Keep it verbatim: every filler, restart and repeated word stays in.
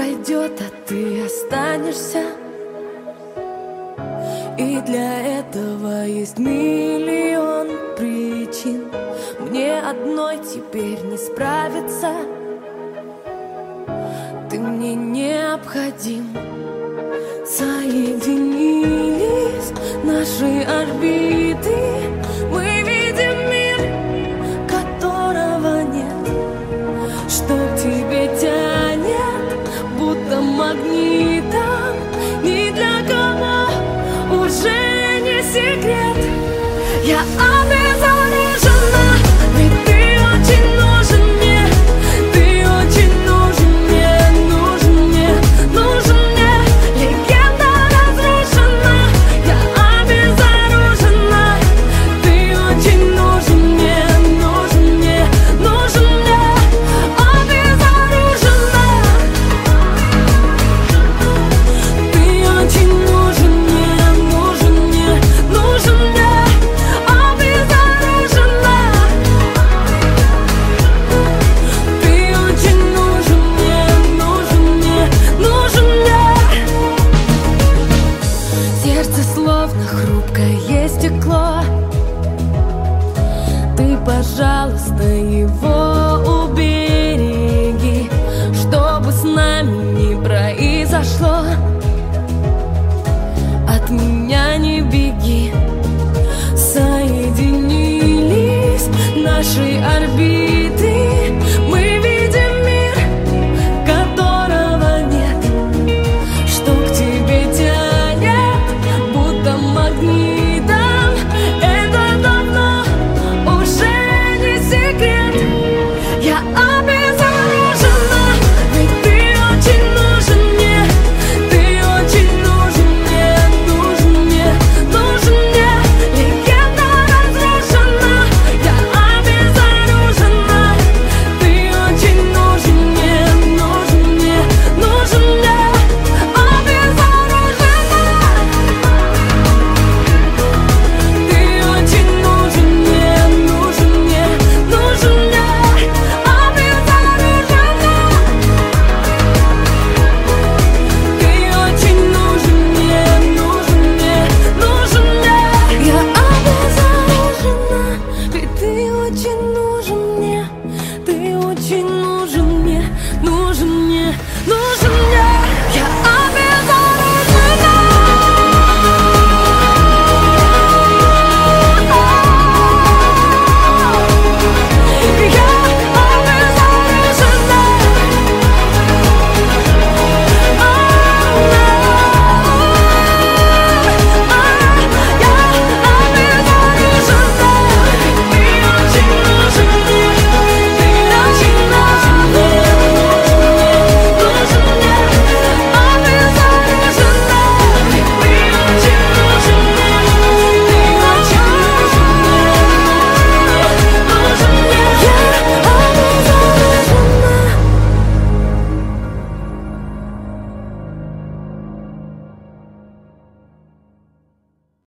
пройдет, а ты останешься. И для этого есть миллион причин. Мне одной теперь не справиться. Ты мне необходим. Соединились наши орбиты. Мы видим мир, которого нет. Что к тебе тянет, будто магнитом. Ни для кого уже не секрет. Я обезоружена, ведь ты очень нужен мне. Ты очень нужен мне, нужен мне, нужен мне. Легенда разрушена, я обезоружена. Ты очень нужен мне, нужен мне, нужен мне. Обезоружена. Ты очень нужен мне, нужен мне, нужен мне. Обезоружена. Ты очень нужен мне, нужен мне, нужен мне. Сердце словно хрупкое стекло. Ты, пожалуйста, его убереги, чтобы с нами не произошло. От меня не беги. Соединились наши орбиты.